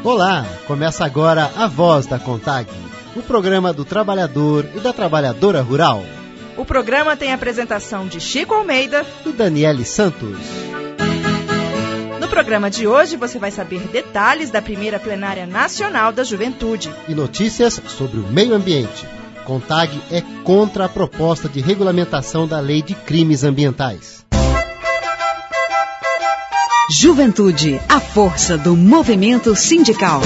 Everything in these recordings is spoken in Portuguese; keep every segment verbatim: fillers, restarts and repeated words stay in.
Olá, começa agora A Voz da CONTAG, o programa do trabalhador e da trabalhadora rural. O programa tem a apresentação de Chico Almeida e Daniele Santos. No programa de hoje você vai saber detalhes da primeira plenária nacional da juventude. E notícias sobre o meio ambiente. CONTAG é contra a proposta de regulamentação da Lei de Crimes Ambientais. Juventude, a força do movimento sindical.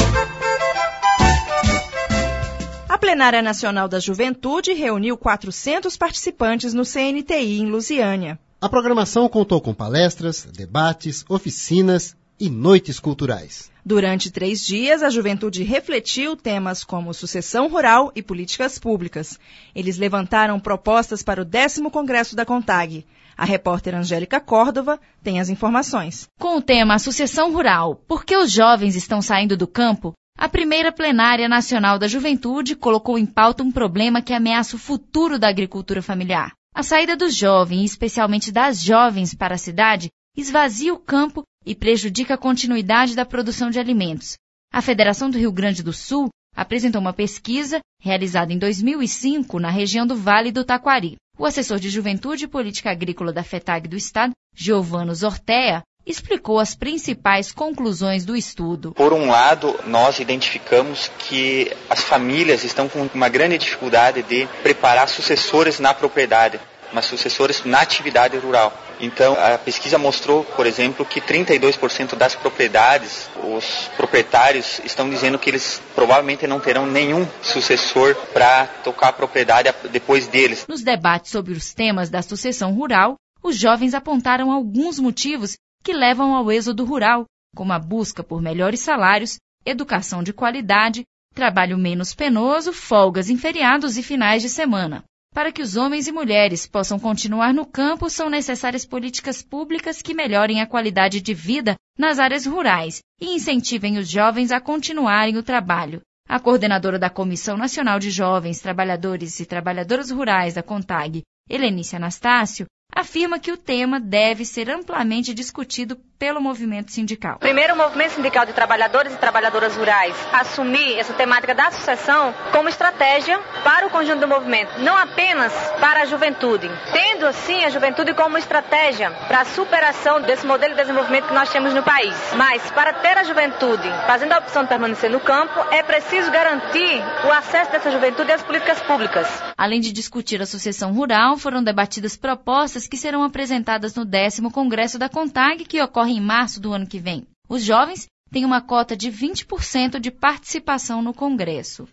A Plenária Nacional da Juventude reuniu quatrocentos participantes no C N T I em Lusiânia. A programação contou com palestras, debates, oficinas e noites culturais. Durante três dias, a juventude refletiu temas como sucessão rural e políticas públicas. Eles levantaram propostas para o décimo Congresso da CONTAG. A repórter Angélica Córdova tem as informações. Com o tema Sucessão Rural, por que os jovens estão saindo do campo? A primeira plenária nacional da juventude colocou em pauta um problema que ameaça o futuro da agricultura familiar. A saída dos jovens, especialmente das jovens para a cidade, esvazia o campo e prejudica a continuidade da produção de alimentos. A Federação do Rio Grande do Sul apresentou uma pesquisa realizada em dois mil e cinco na região do Vale do Taquari. O assessor de Juventude e Política Agrícola da FETAG do Estado, Giovano Zortea, explicou as principais conclusões do estudo. Por um lado, nós identificamos que as famílias estão com uma grande dificuldade de preparar sucessores na propriedade, mas sucessores na atividade rural. Então, a pesquisa mostrou, por exemplo, que trinta e dois por cento das propriedades, os proprietários estão dizendo que eles provavelmente não terão nenhum sucessor para tocar a propriedade depois deles. Nos debates sobre os temas da sucessão rural, os jovens apontaram alguns motivos que levam ao êxodo rural, como a busca por melhores salários, educação de qualidade, trabalho menos penoso, folgas em feriados e finais de semana. Para que os homens e mulheres possam continuar no campo, são necessárias políticas públicas que melhorem a qualidade de vida nas áreas rurais e incentivem os jovens a continuarem o trabalho. A coordenadora da Comissão Nacional de Jovens, Trabalhadores e Trabalhadoras Rurais da CONTAG, Helenice Anastácio, afirma que o tema deve ser amplamente discutido pelo movimento sindical. Primeiro, o movimento sindical de trabalhadores e trabalhadoras rurais assumir essa temática da sucessão como estratégia para o conjunto do movimento, não apenas para a juventude, tendo assim a juventude como estratégia para a superação desse modelo de desenvolvimento que nós temos no país. Mas para ter a juventude fazendo a opção de permanecer no campo, é preciso garantir o acesso dessa juventude às políticas públicas. Além de discutir a sucessão rural, foram debatidas propostas que serão apresentadas no décimo Congresso da CONTAG, que ocorre em março do ano que vem. Os jovens têm uma cota de vinte por cento de participação no Congresso.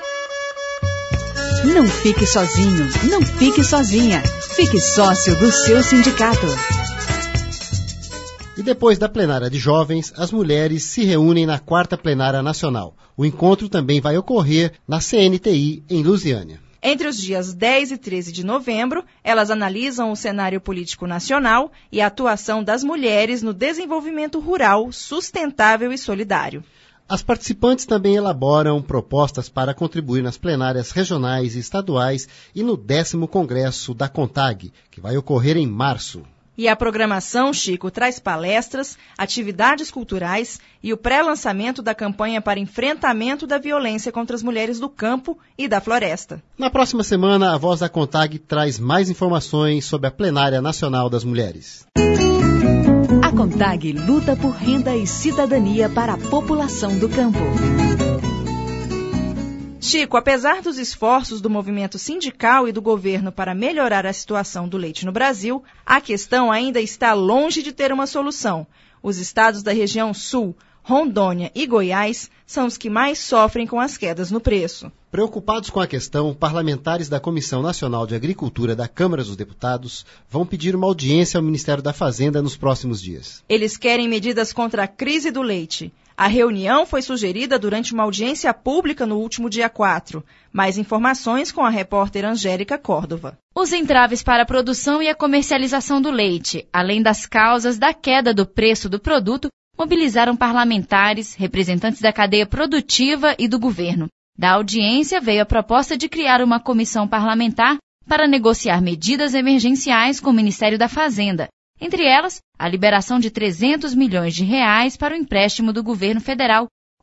Não fique sozinho, não fique sozinha. Fique sócio do seu sindicato. E depois da plenária de jovens, as mulheres se reúnem na quarta plenária nacional. O encontro também vai ocorrer na C N T I, em Lusiânia. Entre os dias dez e treze de novembro, elas analisam o cenário político nacional e a atuação das mulheres no desenvolvimento rural, sustentável e solidário. As participantes também elaboram propostas para contribuir nas plenárias regionais e estaduais e no décimo Congresso da CONTAG, que vai ocorrer em março. E a programação, Chico, traz palestras, atividades culturais e o pré-lançamento da campanha para enfrentamento da violência contra as mulheres do campo e da floresta. Na próxima semana, a Voz da CONTAG traz mais informações sobre a Plenária Nacional das Mulheres. A CONTAG luta por renda e cidadania para a população do campo. Chico, apesar dos esforços do movimento sindical e do governo para melhorar a situação do leite no Brasil, a questão ainda está longe de ter uma solução. Os estados da região sul, Rondônia e Goiás, são os que mais sofrem com as quedas no preço. Preocupados com a questão, parlamentares da Comissão Nacional de Agricultura da Câmara dos Deputados vão pedir uma audiência ao Ministério da Fazenda nos próximos dias. Eles querem medidas contra a crise do leite. A reunião foi sugerida durante uma audiência pública no último dia quatro. Mais informações com a repórter Angélica Córdova. Os entraves para a produção e a comercialização do leite, além das causas da queda do preço do produto, mobilizaram parlamentares, representantes da cadeia produtiva e do governo. Da audiência veio a proposta de criar uma comissão parlamentar para negociar medidas emergenciais com o Ministério da Fazenda. Entre elas, a liberação de trezentos milhões de reais para o empréstimo do governo federal,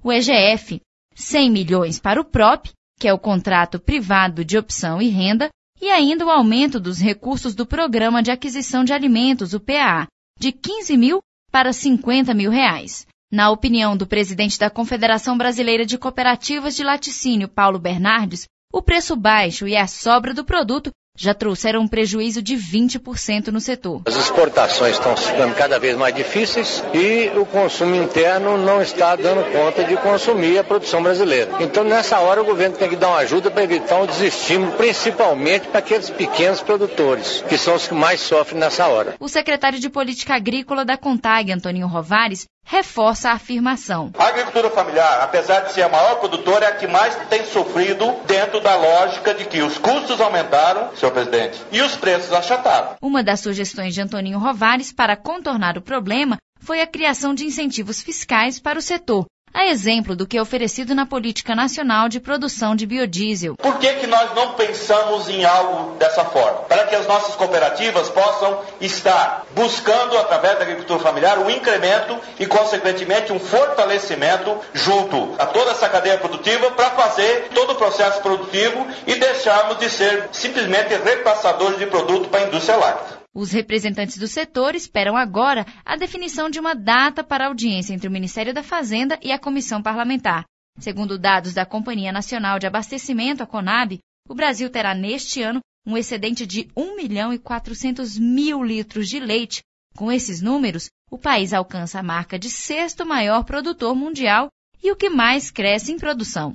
o E G F, cem milhões para o P R O P, que é o Contrato Privado de Opção e Renda, e ainda o aumento dos recursos do Programa de Aquisição de Alimentos, o P A A, de quinze mil para cinquenta mil reais. Na opinião do presidente da Confederação Brasileira de Cooperativas de Laticínio, Paulo Bernardes, o preço baixo e a sobra do produto já trouxeram um prejuízo de vinte por cento no setor. As exportações estão ficando cada vez mais difíceis e o consumo interno não está dando conta de consumir a produção brasileira. Então, nessa hora, o governo tem que dar uma ajuda para evitar um desestímulo, principalmente para aqueles pequenos produtores, que são os que mais sofrem nessa hora. O secretário de Política Agrícola da CONTAG, Antoninho Rovares, reforça a afirmação. A agricultura familiar, apesar de ser a maior produtora, é a que mais tem sofrido dentro da lógica de que os custos aumentaram, senhor presidente, e os preços achataram. Uma das sugestões de Antoninho Rovares para contornar o problema foi a criação de incentivos fiscais para o setor, a exemplo do que é oferecido na Política Nacional de Produção de Biodiesel. Por que que nós não pensamos em algo dessa forma? Para que as nossas cooperativas possam estar buscando, através da agricultura familiar, um incremento e, consequentemente, um fortalecimento junto a toda essa cadeia produtiva para fazer todo o processo produtivo e deixarmos de ser simplesmente repassadores de produto para a indústria láctea. Os representantes do setor esperam agora a definição de uma data para a audiência entre o Ministério da Fazenda e a Comissão Parlamentar. Segundo dados da Companhia Nacional de Abastecimento, a CONAB, o Brasil terá neste ano um excedente de um milhão e quatrocentos mil litros de leite. Com esses números, o país alcança a marca de sexto maior produtor mundial e o que mais cresce em produção.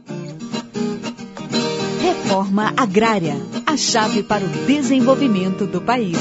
Reforma agrária, a chave para o desenvolvimento do país.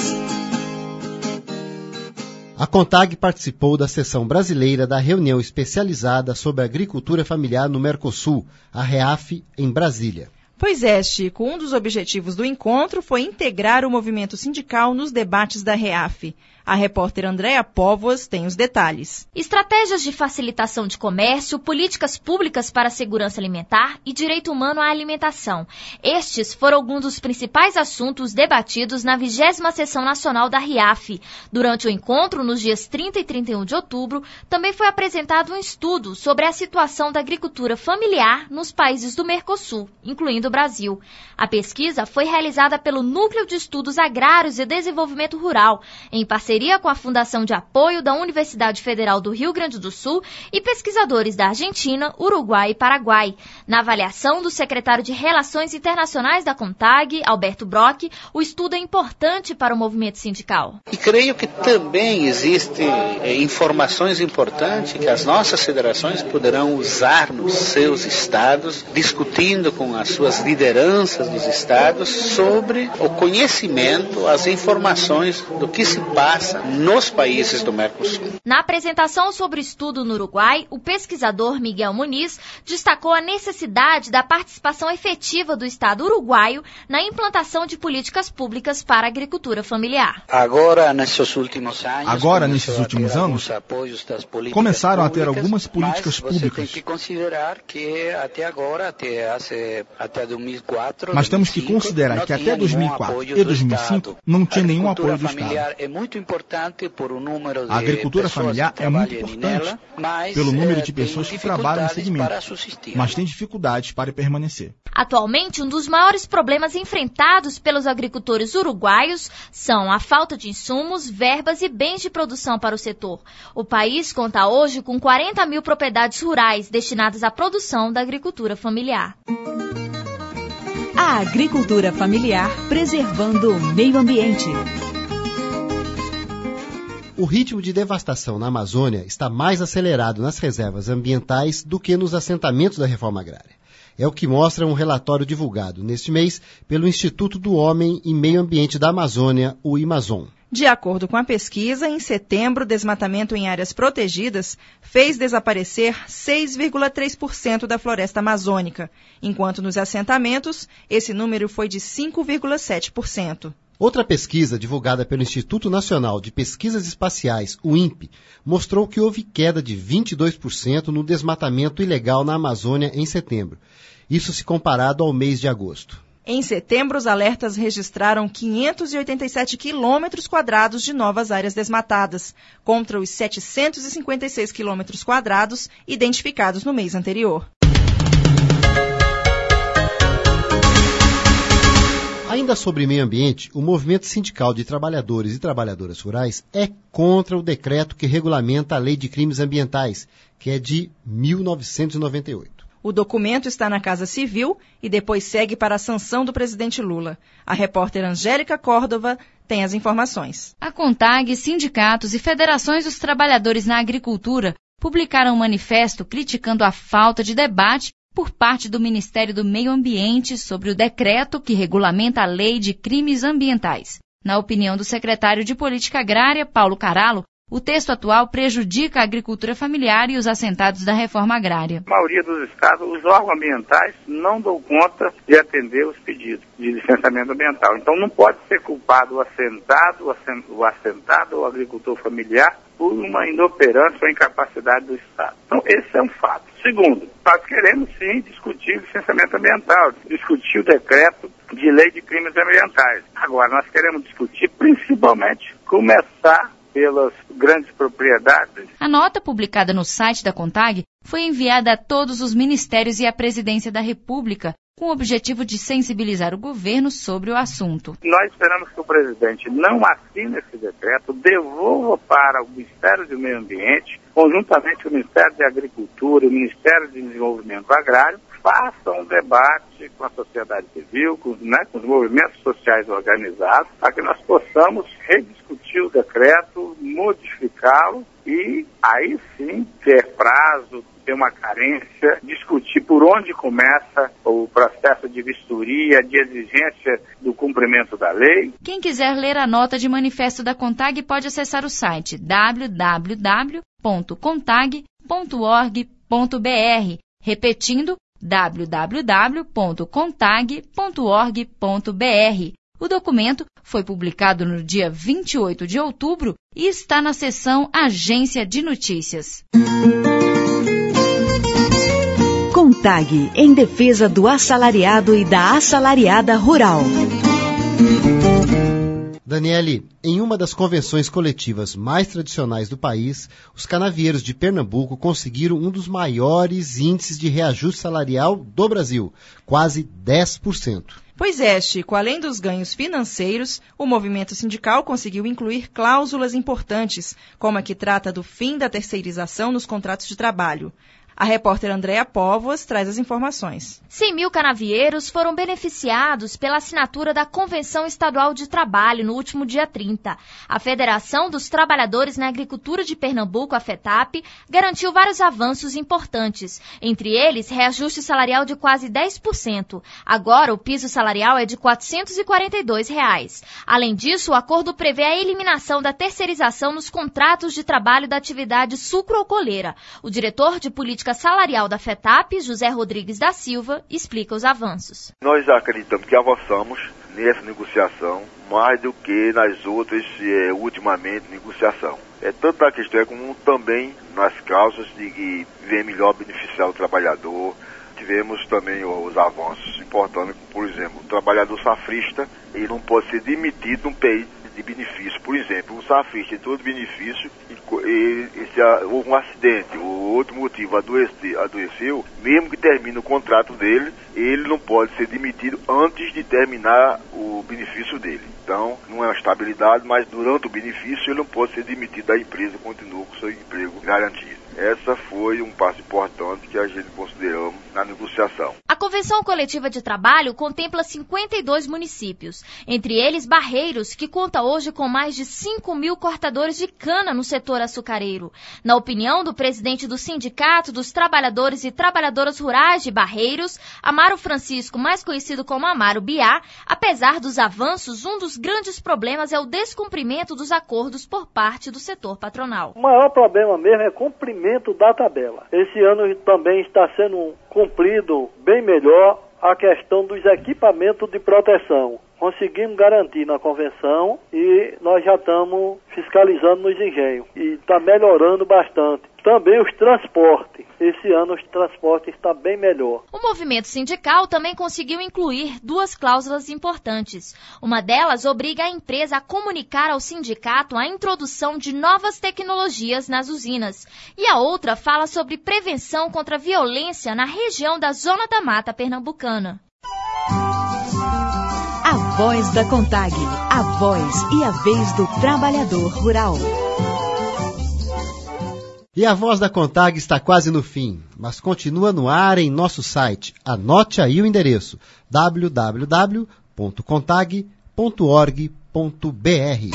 A CONTAG participou da sessão brasileira da reunião especializada sobre agricultura familiar no Mercosul, a REAF, em Brasília. Pois é, Chico, um dos objetivos do encontro foi integrar o movimento sindical nos debates da REAF. A repórter Andréa Póvoas tem os detalhes. Estratégias de facilitação de comércio, políticas públicas para a segurança alimentar e direito humano à alimentação. Estes foram alguns dos principais assuntos debatidos na vigésima Sessão Nacional da REAF. Durante o encontro, nos dias trinta e trinta e um de outubro, também foi apresentado um estudo sobre a situação da agricultura familiar nos países do Mercosul, incluindo o Brasil. A pesquisa foi realizada pelo Núcleo de Estudos Agrários e Desenvolvimento Rural, em parceria com a Fundação de Apoio da Universidade Federal do Rio Grande do Sul e pesquisadores da Argentina, Uruguai e Paraguai. Na avaliação do secretário de Relações Internacionais da CONTAG, Alberto Brock, o estudo é importante para o movimento sindical. E creio que também existem eh, informações importantes que as nossas federações poderão usar nos seus estados, discutindo com as suas lideranças dos estados sobre o conhecimento, as informações do que se passa nos países do Mercosul. Na apresentação sobre o estudo no Uruguai, o pesquisador Miguel Muniz destacou a necessidade da participação efetiva do Estado uruguaio na implantação de políticas públicas para a agricultura familiar. Agora, nesses últimos anos, Agora, nesses últimos anos começaram a ter algumas políticas mas públicas. Tem que considerar que até agora, até, até dois mil e quatro, Mas temos que considerar que até dois mil e quatro e dois mil e cinco não tinha nenhum apoio do Estado. É muito importante por um número de A agricultura familiar é muito importante pelo número de pessoas que trabalham no segmento, mas tem dificuldades para permanecer. Atualmente, um dos maiores problemas enfrentados pelos agricultores uruguaios são a falta de insumos, verbas e bens de produção para o setor. O país conta hoje com quarenta mil propriedades rurais destinadas à produção da agricultura familiar. A agricultura familiar preservando o meio ambiente. O ritmo de devastação na Amazônia está mais acelerado nas reservas ambientais do que nos assentamentos da reforma agrária. É o que mostra um relatório divulgado neste mês pelo Instituto do Homem e Meio Ambiente da Amazônia, o IMAZON. De acordo com a pesquisa, em setembro, o desmatamento em áreas protegidas fez desaparecer seis vírgula três por cento da floresta amazônica, enquanto nos assentamentos esse número foi de cinco vírgula sete por cento. Outra pesquisa divulgada pelo Instituto Nacional de Pesquisas Espaciais, o INPE, mostrou que houve queda de vinte e dois por cento no desmatamento ilegal na Amazônia em setembro. Isso se comparado ao mês de agosto. Em setembro, os alertas registraram quinhentos e oitenta e sete quilômetros quadrados de novas áreas desmatadas, contra os setecentos e cinquenta e seis quilômetros quadrados identificados no mês anterior. Ainda sobre meio ambiente, o Movimento Sindical de Trabalhadores e Trabalhadoras Rurais é contra o decreto que regulamenta a Lei de Crimes Ambientais, que é de mil novecentos e noventa e oito. O documento está na Casa Civil e depois segue para a sanção do presidente Lula. A repórter Angélica Córdova tem as informações. A CONTAG, sindicatos e federações dos trabalhadores na agricultura publicaram um manifesto criticando a falta de debate por parte do Ministério do Meio Ambiente sobre o decreto que regulamenta a Lei de Crimes Ambientais. Na opinião do secretário de Política Agrária, Paulo Carallo, o texto atual prejudica a agricultura familiar e os assentados da reforma agrária. Na maioria dos estados, os órgãos ambientais não dão conta de atender os pedidos de licenciamento ambiental. Então não pode ser culpado o assentado, o assentado ou o agricultor familiar por uma inoperância ou incapacidade do Estado. Então esse é um fato. Segundo, nós queremos sim discutir o licenciamento ambiental, discutir o decreto de lei de crimes ambientais. Agora, nós queremos discutir principalmente começar pelas grandes propriedades. A nota publicada no site da CONTAG foi enviada a todos os ministérios e à Presidência da República, com o objetivo de sensibilizar o governo sobre o assunto. Nós esperamos que o presidente não assine esse decreto, devolva para o Ministério do Meio Ambiente, conjuntamente com o Ministério da Agricultura e o Ministério de Desenvolvimento Agrário, faça um debate com a sociedade civil, com, né, com os movimentos sociais organizados, para que nós possamos rediscutir o decreto, modificá-lo e aí sim ter prazo, ter uma carência, discutir por onde começa o processo de vistoria, de exigência do cumprimento da lei. Quem quiser ler a nota de manifesto da CONTAG pode acessar o site w w w ponto contag ponto org ponto b r, repetindo w w w ponto contag ponto org ponto b r. O documento foi publicado no dia vinte e oito de outubro e está na seção Agência de Notícias. CONTAG, em defesa do assalariado e da assalariada rural. Daniele, em uma das convenções coletivas mais tradicionais do país, os canavieiros de Pernambuco conseguiram um dos maiores índices de reajuste salarial do Brasil, quase dez por cento. Pois é, Chico, além dos ganhos financeiros, o movimento sindical conseguiu incluir cláusulas importantes, como a que trata do fim da terceirização nos contratos de trabalho. A repórter Andréa Póvoas traz as informações. cem mil canavieiros foram beneficiados pela assinatura da Convenção Estadual de Trabalho no último dia trinta. A Federação dos Trabalhadores na Agricultura de Pernambuco, a FETAP, garantiu vários avanços importantes. Entre eles, reajuste salarial de quase dez por cento. Agora, o piso salarial é de quatrocentos e quarenta e dois reais. Além disso, o acordo prevê a eliminação da terceirização nos contratos de trabalho da atividade sucroalcooleira. O diretor de política salarial da FETAP, José Rodrigues da Silva, explica os avanços. Nós acreditamos que avançamos nessa negociação mais do que nas outras, é, ultimamente, negociação. É tanto na questão como também nas causas de que vem melhor beneficiar o trabalhador. Tivemos também os avanços importantes, por exemplo, o trabalhador safrista, ele não pode ser demitido num período de benefício. Por exemplo, o safrista tem todo benefício e, e se houve um acidente ou outro motivo adoeceu, adoeceu, mesmo que termine o contrato dele, ele não pode ser demitido antes de terminar o benefício dele. Então, não é uma estabilidade, mas durante o benefício ele não pode ser demitido da empresa, continua com seu emprego garantido. Essa foi um passo importante que a gente consideramos na negociação. A Convenção Coletiva de Trabalho contempla cinquenta e dois municípios, entre eles Barreiros, que conta hoje com mais de cinco mil cortadores de cana no setor açucareiro. Na opinião do presidente do Sindicato dos Trabalhadores e Trabalhadoras Rurais de Barreiros, Amaro Francisco, mais conhecido como Amaro Biá, apesar dos avanços, um dos grandes problemas é o descumprimento dos acordos por parte do setor patronal. O maior problema mesmo é cumprimento da tabela. Esse ano também está sendo cumprido bem melhor a questão dos equipamentos de proteção. Conseguimos garantir na convenção e nós já estamos fiscalizando nos engenhos. E está melhorando bastante. também os transportes. Esse ano os transportes está bem melhor. O movimento sindical também conseguiu incluir duas cláusulas importantes. Uma delas obriga a empresa a comunicar ao sindicato a introdução de novas tecnologias nas usinas. E a outra fala sobre prevenção contra a violência na região da Zona da Mata Pernambucana. A Voz da CONTAG, a voz e a vez do trabalhador rural. E a Voz da CONTAG está quase no fim, mas continua no ar em nosso site. Anote aí o endereço w w w ponto contag ponto org ponto b r.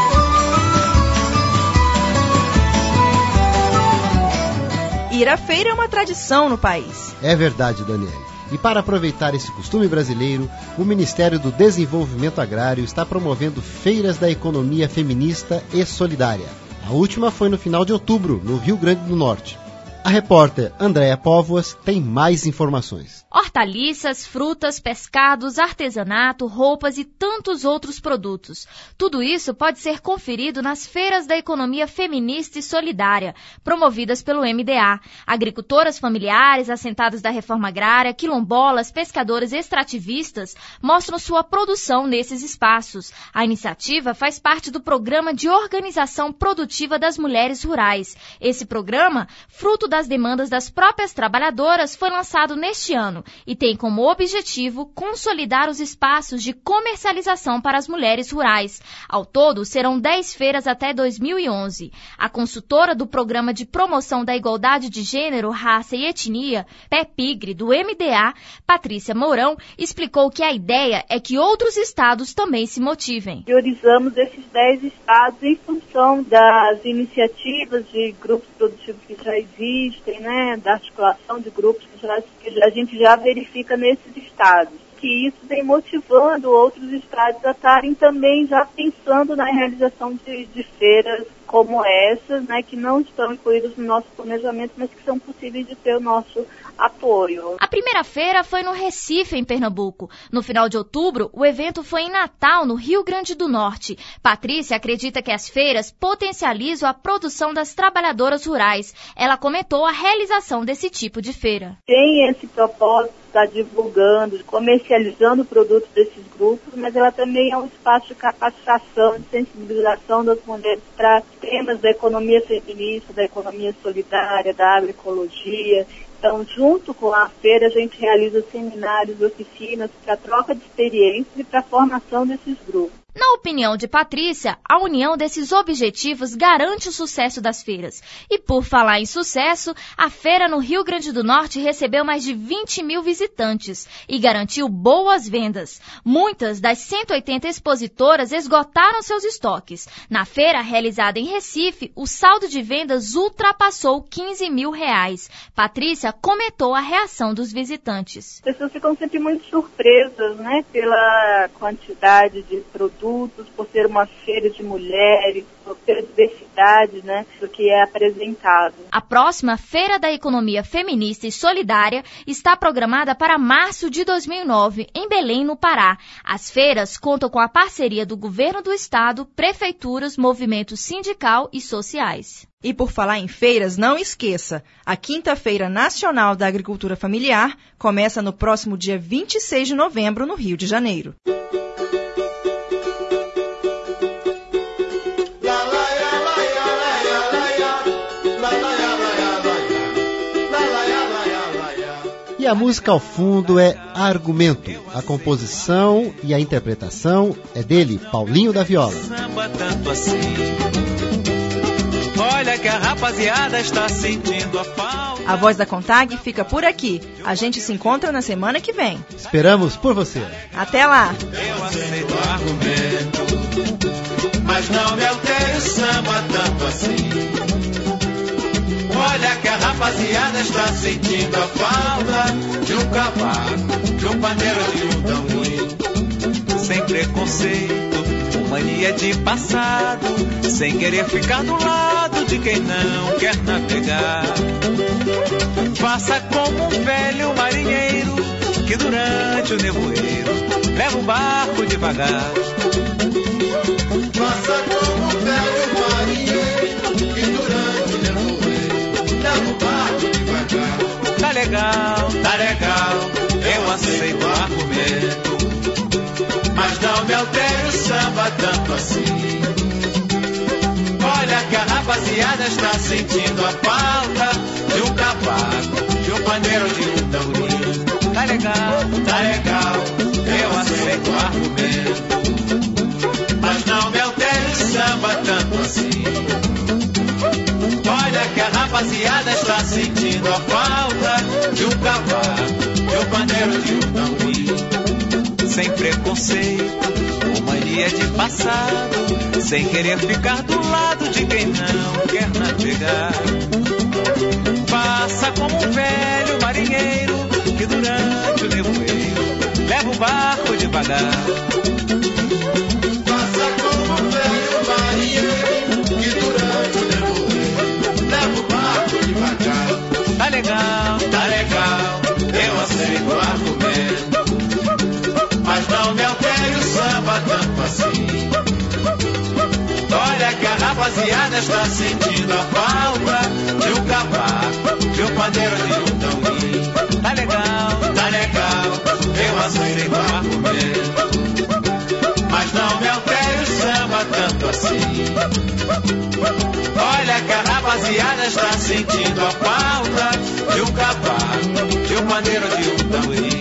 Ir à feira é uma tradição no país. É verdade, Daniele. E para aproveitar esse costume brasileiro, o Ministério do Desenvolvimento Agrário está promovendo feiras da economia feminista e solidária. A última foi no final de outubro, no Rio Grande do Norte. A repórter Andréa Póvoas tem mais informações. Hortaliças, frutas, pescados, artesanato, roupas e tantos outros produtos. Tudo isso pode ser conferido nas feiras da economia feminista e solidária, promovidas pelo M D A. Agricultoras familiares, assentadas da reforma agrária, quilombolas, pescadores extrativistas mostram sua produção nesses espaços. A iniciativa faz parte do Programa de Organização Produtiva das Mulheres Rurais. Esse programa, fruto da das demandas das próprias trabalhadoras, foi lançado neste ano e tem como objetivo consolidar os espaços de comercialização para as mulheres rurais. Ao todo, serão dez feiras até dois mil e onze. A consultora do Programa de Promoção da Igualdade de Gênero, Raça e Etnia, PEPIGRE, do M D A, Patrícia Mourão, explicou que a ideia é que outros estados também se motivem. Priorizamos esses dez estados em função das iniciativas de grupos produtivos que já existem, né, da articulação de grupos que, já, que a gente já verifica nesses estados, que isso vem motivando outros estados a estarem também já pensando na realização de, de feiras como essas, né, que não estão incluídas no nosso planejamento, mas que são possíveis de ter o nosso apoio. A primeira feira foi no Recife, em Pernambuco. No final de outubro, o evento foi em Natal, no Rio Grande do Norte. Patrícia acredita que as feiras potencializam a produção das trabalhadoras rurais. Ela comentou a realização desse tipo de feira. Tem esse propósito de estar divulgando, comercializando o produto desses grupos, mas ela também é um espaço de capacitação, de sensibilização das mulheres para temas da economia feminista, da economia solidária, da agroecologia. Então, junto com a feira, a gente realiza seminários, oficinas para troca de experiências e para a formação desses grupos. Na opinião de Patrícia, a união desses objetivos garante o sucesso das feiras. E por falar em sucesso, a feira no Rio Grande do Norte recebeu mais de vinte mil visitantes e garantiu boas vendas. Muitas das cento e oitenta expositoras esgotaram seus estoques. Na feira realizada em Recife, o saldo de vendas ultrapassou quinze mil reais. Patrícia comentou a reação dos visitantes. As pessoas ficam sempre muito surpresas, né, pela quantidade de produtos, por ser uma feira de mulheres, por ter diversidade, né, do que é apresentado. A próxima Feira da Economia Feminista e Solidária está programada para março de dois mil e nove, em Belém, no Pará. As feiras contam com a parceria do Governo do Estado, prefeituras, movimentos sindical e sociais. E por falar em feiras, não esqueça, a Quinta-feira Nacional da Agricultura Familiar começa no próximo dia vinte e seis de novembro, no Rio de Janeiro. E a música ao fundo é Argumento. A composição e a interpretação é dele, Paulinho da Viola. Olha que a rapaziada está sentindo a falta. A Voz da CONTAG fica por aqui. A gente se encontra na semana que vem. Esperamos por você. Até lá. Eu aceito o argumento, mas não me altere o samba tanto assim. Olha que a rapaziada está sentindo a falta de um cavaco, de um pandeiro ou de um tamborim. Sem preconceito, com mania de passado, sem querer ficar do lado de quem não quer navegar. Faça como um velho marinheiro que durante o nevoeiro leva o barco devagar. Faça como um velho marinheiro que durante o nevoeiro samba tanto assim. Olha que a rapaziada está sentindo a falta de um cavaco, de um pandeiro, de um tamborim. Tá legal, tá legal, eu aceito o argumento, mas não me altere o samba tanto assim. Olha que a rapaziada está sentindo a falta de um cavaco, de um pandeiro, de um tamborim. Sem preconceito, com mania de passado, sem querer ficar do lado de quem não quer navegar. Faça como um velho marinheiro que durante o nevoeiro leva o barco devagar. Faça como um velho marinheiro que durante o nevoeiro leva o barco devagar. Tá legal, tá legal, eu aceito o argumento, mas não me altere o samba tanto assim. Olha que a rapaziada está sentindo a falta de um cavaco, de um pandeiro, de um tamborim. Tá legal, tá legal, eu aceito o argumento, mas não me altere o samba tanto assim. Olha que a rapaziada está sentindo a falta de um cavaco, de um pandeiro, de um tamborim.